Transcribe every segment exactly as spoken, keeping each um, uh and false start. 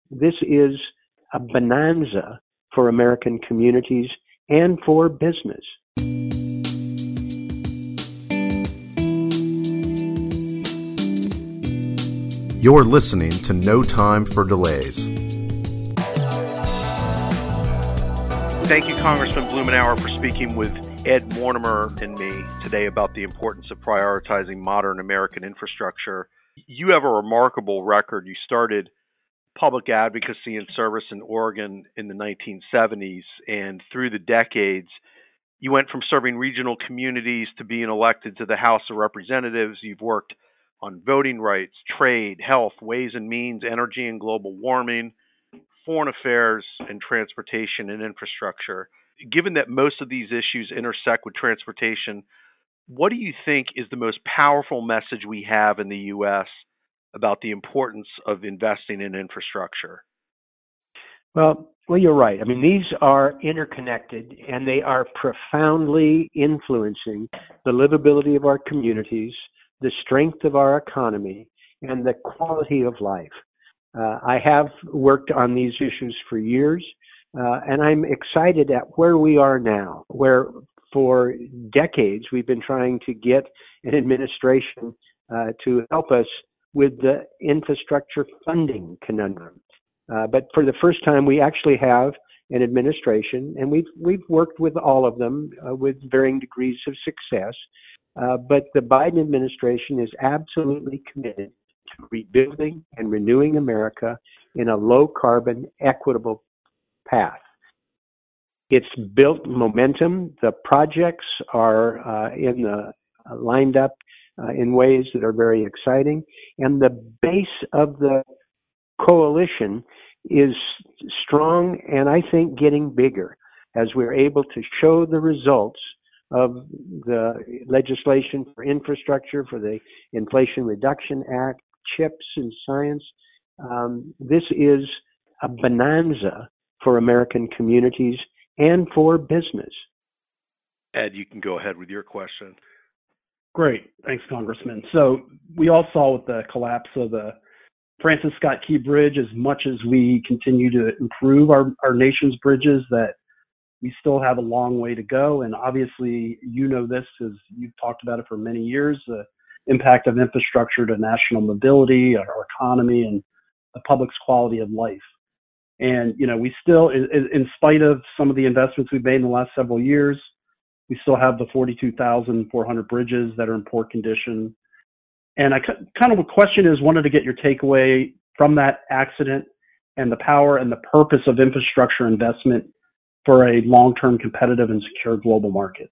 This is a bonanza for American communities and for business. You're listening to No Time for Delays. Thank you, Congressman Blumenauer, for speaking with Ed Mortimer and me today about the importance of prioritizing modern American infrastructure. You have a remarkable record. You started public advocacy and service in Oregon in the nineteen seventies, and through the decades, you went from serving regional communities to being elected to the House of Representatives. You've worked on voting rights, trade, health, ways and means, energy and global warming, foreign affairs, and transportation and infrastructure. Given that most of these issues intersect with transportation, what do you think is the most powerful message we have in the U S about the importance of investing in infrastructure? Well, well, you're right. I mean, these are interconnected, and they are profoundly influencing the livability of our communities, the strength of our economy, and the quality of life. Uh, I have worked on these issues for years, uh, and I'm excited at where we are now, where for decades we've been trying to get an administration uh, to help us with the infrastructure funding conundrum. Uh, but for the first time, we actually have an administration, and we've we've worked with all of them uh, with varying degrees of success. Uh, but the Biden administration is absolutely committed to rebuilding and renewing America in a low-carbon, equitable path. It's built momentum. The projects are uh, in the uh, lined up uh, in ways that are very exciting, and the base of the coalition is strong, and I think getting bigger as we're able to show the results of the legislation for infrastructure, for the Inflation Reduction Act, CHIPS and science. Um, this is a bonanza for American communities and for business. Ed, you can go ahead with your question. Great. Thanks, Congressman. So we all saw with the collapse of the Francis Scott Key Bridge, as much as we continue to improve our, our nation's bridges, that we still have a long way to go. And obviously, you know this as you've talked about it for many years, the impact of infrastructure to national mobility, our economy, and the public's quality of life. And, you know, we still, in, in spite of some of the investments we've made in the last several years, we still have the forty-two thousand four hundred bridges that are in poor condition. And I kind of a question is, wanted to get your takeaway from that accident and the power and the purpose of infrastructure investment for a long-term competitive and secure global market.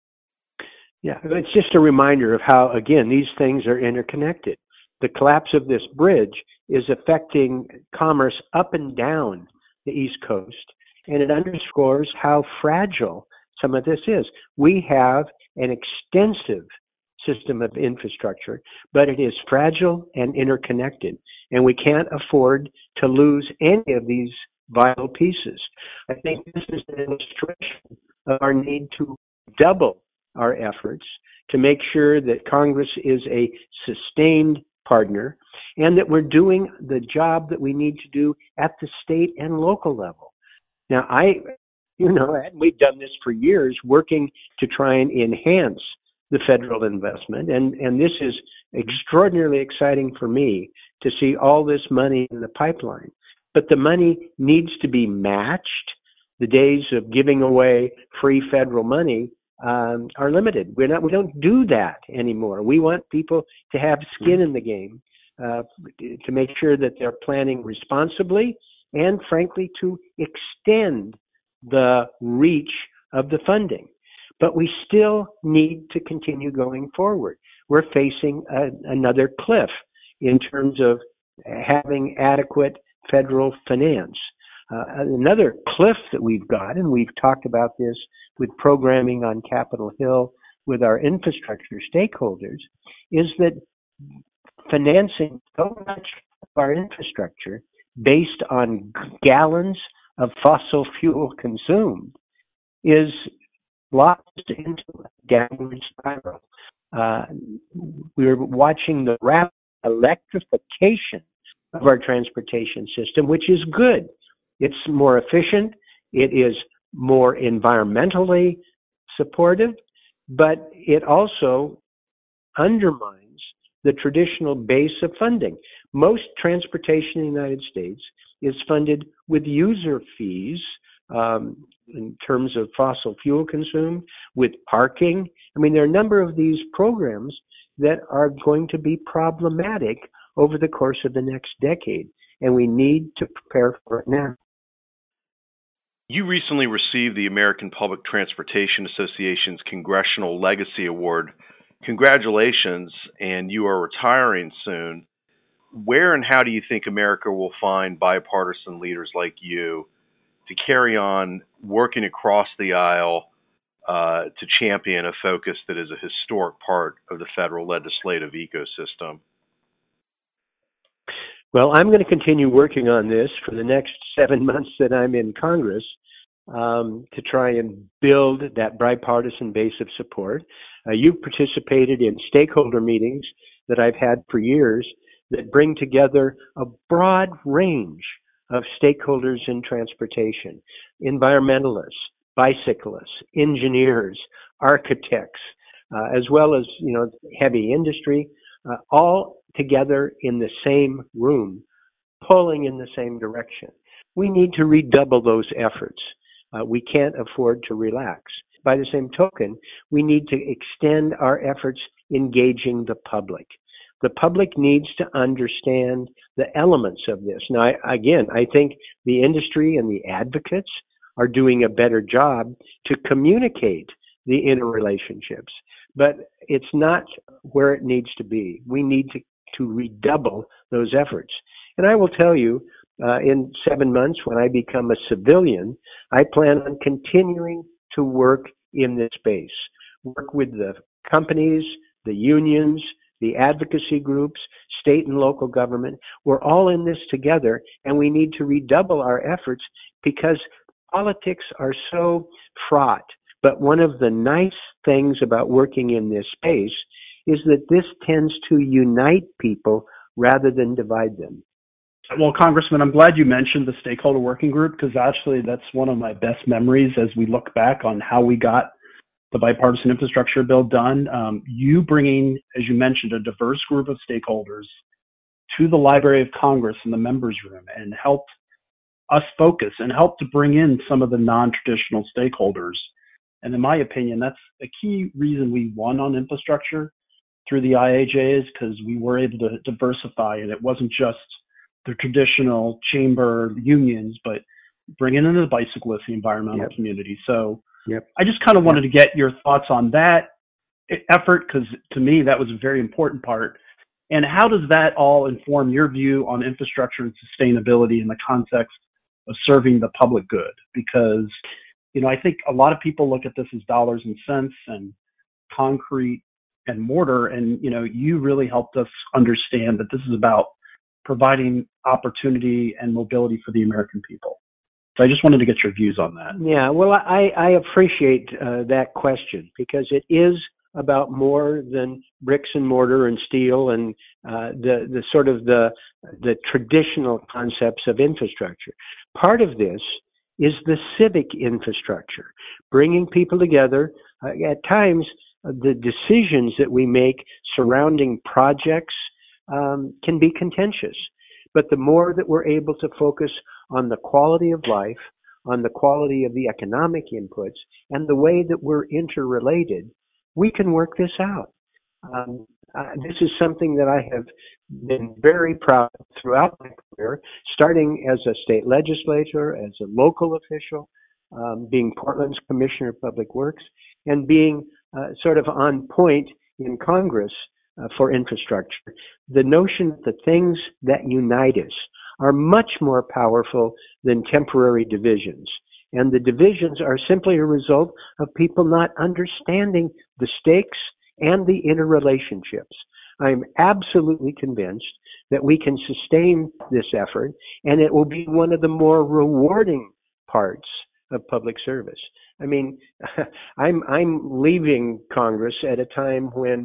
Yeah, it's just a reminder of how, again, these things are interconnected. The collapse of this bridge is affecting commerce up and down the East Coast, and it underscores how fragile some of this is. We have an extensive system of infrastructure, but it is fragile and interconnected, and we can't afford to lose any of these vital pieces. I think this is an illustration of our need to double our efforts to make sure that Congress is a sustained partner and that we're doing the job that we need to do at the state and local level. Now, I, you know, and we've done this for years, working to try and enhance the federal investment, and, and this is extraordinarily exciting for me to see all this money in the pipeline. But the money needs to be matched. The days of giving away free federal money um, are limited. We're not. We don't do that anymore. We want people to have skin in the game, uh, to make sure that they're planning responsibly, and frankly, to extend the reach of the funding. But we still need to continue going forward. We're facing a, another cliff in terms of having adequate federal finance. Uh, another cliff that we've got, and we've talked about this with programming on Capitol Hill with our infrastructure stakeholders, is that financing so much of our infrastructure based on gallons of fossil fuel consumed is locked into a downward spiral. Uh, we're watching the rapid electrification of our transportation system, which is good. It's more efficient. It is more environmentally supportive, but it also undermines the traditional base of funding. Most transportation in the United States is funded with user fees um, in terms of fossil fuel consumed, with parking. I mean, there are a number of these programs that are going to be problematic over the course of the next decade, and we need to prepare for it now. You recently received the American Public Transportation Association's Congressional Legacy Award. Congratulations, and you are retiring soon. Where and how do you think America will find bipartisan leaders like you to carry on working across the aisle uh, to champion a focus that is a historic part of the federal legislative ecosystem? Well, I'm going to continue working on this for the next seven months that I'm in Congress um, to try and build that bipartisan base of support. Uh, you've participated in stakeholder meetings that I've had for years that bring together a broad range of stakeholders in transportation: environmentalists, bicyclists, engineers, architects, uh, as well as, you know, heavy industry, uh, all together in the same room, pulling in the same direction. We need to redouble those efforts. Uh, we can't afford to relax. By the same token, we need to extend our efforts engaging the public. The public needs to understand the elements of this. Now, I, again, I think the industry and the advocates are doing a better job to communicate the interrelationships, but it's not where it needs to be. We need to, to redouble those efforts. And I will tell you, uh, in seven months, when I become a civilian, I plan on continuing to work in this space, work with the companies, the unions, the advocacy groups, state and local government. We're all in this together, and we need to redouble our efforts because politics are so fraught. But one of the nice things about working in this space is that this tends to unite people rather than divide them. Well, Congressman, I'm glad you mentioned the stakeholder working group, because actually that's one of my best memories as we look back on how we got the bipartisan infrastructure bill done. Um, you bringing, as you mentioned, a diverse group of stakeholders to the Library of Congress in the members room and helped us focus and helped to bring in some of the non-traditional stakeholders. And in my opinion, that's a key reason we won on infrastructure through the I A J, is because we were able to diversify, and it wasn't just the traditional chamber unions, but bringing in the bicyclists, the environmental yep. community. So yep. I just kind of wanted yep. to get your thoughts on that effort, because to me, that was a very important part. And how does that all inform your view on infrastructure and sustainability in the context of serving the public good? Because, you know, I think a lot of people look at this as dollars and cents and concrete and mortar. And, you know, you really helped us understand that this is about providing opportunity and mobility for the American people. So I just wanted to get your views on that. Yeah, well, I, I appreciate uh, that question, because it is about more than bricks and mortar and steel and uh, the the sort of the the traditional concepts of infrastructure. Part of this is the civic infrastructure, bringing people together. Uh, at times, uh, the decisions that we make surrounding projects um, can be contentious, but the more that we're able to focus on the quality of life, on the quality of the economic inputs, and the way that we're interrelated, we can work this out. Um, uh, this is something that I have been very proud of throughout my career, starting as a state legislator, as a local official, um, being Portland's Commissioner of Public Works, and being uh, sort of on point in Congress uh, for infrastructure. The notion that the things that unite us are much more powerful than temporary divisions. And the divisions are simply a result of people not understanding the stakes and the interrelationships. I'm absolutely convinced that we can sustain this effort, and it will be one of the more rewarding parts of public service. I mean, I'm I'm leaving Congress at a time when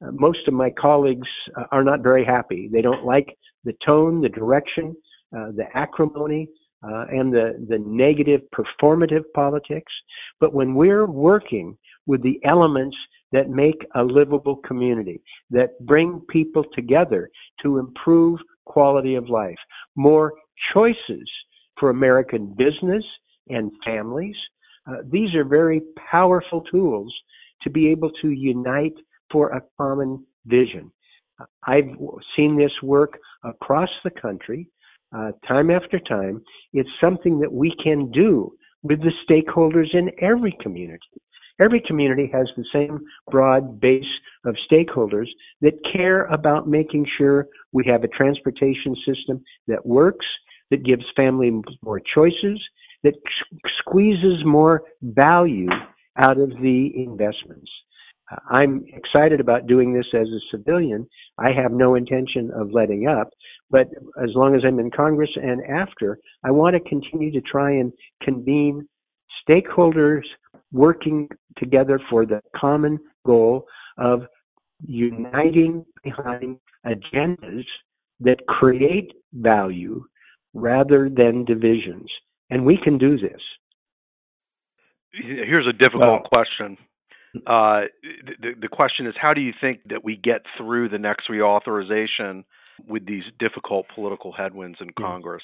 uh, most of my colleagues uh, are not very happy. They don't like the tone, the direction, uh, the acrimony, uh, and the, the negative performative politics. But when we're working with the elements that make a livable community, that bring people together to improve quality of life, more choices for American business and families, uh, these are very powerful tools to be able to unite for a common vision. I've seen this work across the country, uh, time after time. It's something that we can do with the stakeholders in every community. Every community has the same broad base of stakeholders that care about making sure we have a transportation system that works, that gives families more choices, that squeezes more value out of the investments. Uh, I'm excited about doing this as a civilian. I have no intention of letting up, but as long as I'm in Congress and after, I want to continue to try and convene stakeholders working together for the common goal of uniting behind agendas that create value rather than divisions. And we can do this. Here's a difficult well, question. Uh, the, the question is, how do you think that we get through the next reauthorization with these difficult political headwinds in Congress?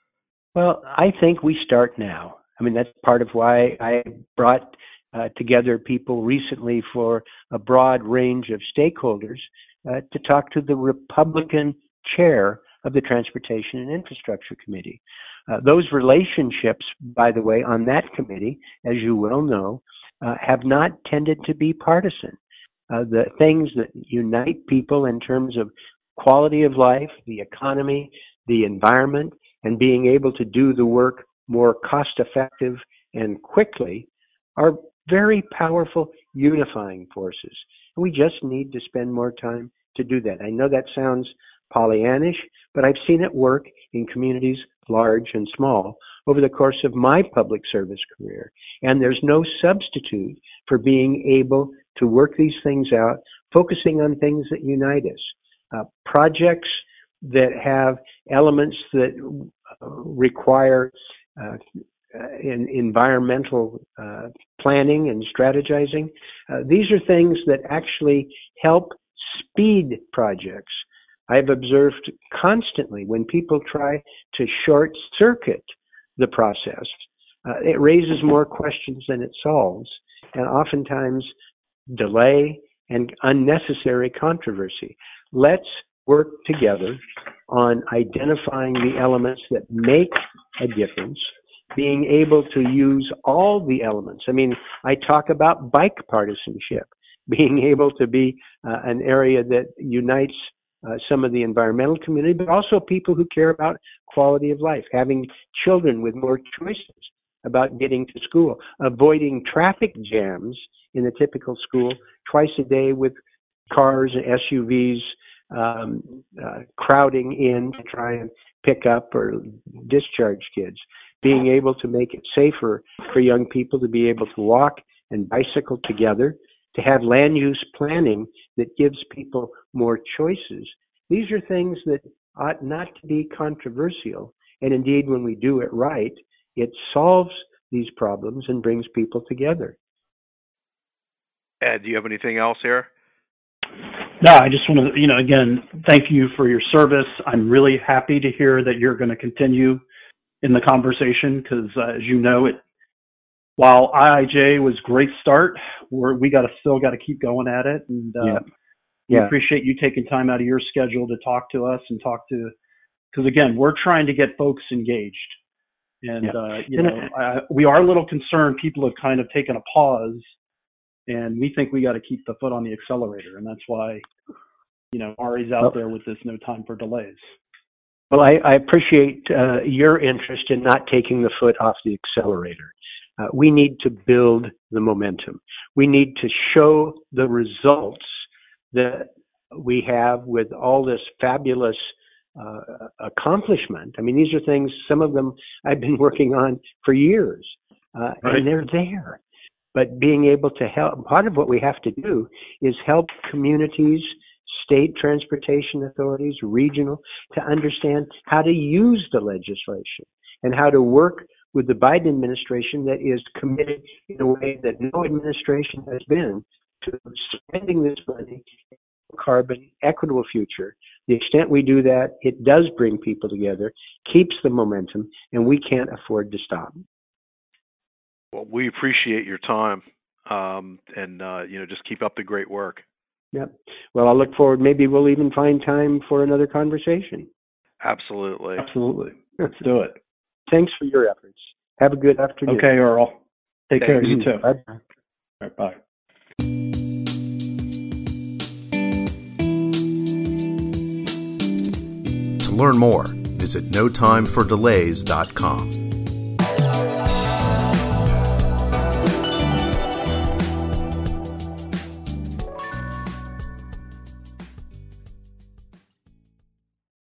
Well, I think we start now. I mean, that's part of why I brought uh, together people recently for a broad range of stakeholders uh, to talk to the Republican chair of the Transportation and Infrastructure Committee. Uh, those relationships, by the way, on that committee, as you well know, uh, have not tended to be partisan. Uh, the things that unite people in terms of quality of life, the economy, the environment, and being able to do the work more cost-effective and quickly are very powerful unifying forces. And we just need to spend more time to do that. I know that sounds Pollyannish, but I've seen it work in communities large and small over the course of my public service career. And there's no substitute for being able to work these things out, focusing on things that unite us. Uh, projects that have elements that uh, require uh, in environmental uh, planning and strategizing. Uh, these are things that actually help speed projects. I've observed constantly when people try to short circuit the process, uh, it raises more questions than it solves, and oftentimes delay and unnecessary controversy. Let's work together on identifying the elements that make a difference, being able to use all the elements. I mean, I talk about bike partisanship, being able to be uh, an area that unites uh, some of the environmental community, but also people who care about quality of life, having children with more choices about getting to school, avoiding traffic jams in the typical school twice a day with cars and S U Vs um, uh, crowding in to try and pick up or discharge kids, being able to make it safer for young people to be able to walk and bicycle together, to have land use planning that gives people more choices. These are things that ought not to be controversial. And indeed, when we do it right, it solves these problems and brings people together. Ed, do you have anything else here? No, I just want to, you know, again, thank you for your service. I'm really happy to hear that you're going to continue in the conversation because, uh, as you know, it while I I J was a great start, we're, we got to still got to keep going at it. And uh, yeah. we yeah. appreciate you taking time out of your schedule to talk to us and talk to, because again, we're trying to get folks engaged. And, yeah. uh, you know, I, we are a little concerned. People have kind of taken a pause, and we think we got to keep the foot on the accelerator. And that's why, you know, Ari's out there with this no time for delays. Well, I, I appreciate uh, your interest in not taking the foot off the accelerator. Uh, we need to build the momentum. We need to show the results that we have with all this fabulous uh, accomplishment. I mean, these are things, some of them I've been working on for years, uh, right. and they're there. but being able to help, part of what we have to do is help communities, state transportation authorities, regional, to understand how to use the legislation and how to work with the Biden administration that is committed in a way that no administration has been to spending this money in a carbon equitable future. The extent we do that, it does bring people together, keeps the momentum, and we can't afford to stop. Well, we appreciate your time, um, and uh, you know, just keep up the great work. Yep. Well, I'll look forward. Maybe we'll even find time for another conversation. Absolutely. Absolutely. Let's do it. Thanks for your efforts. Have a good afternoon. Okay, Earl. Take Thanks. care. You too. Bye. All right, bye. To learn more, visit no time for delays dot com.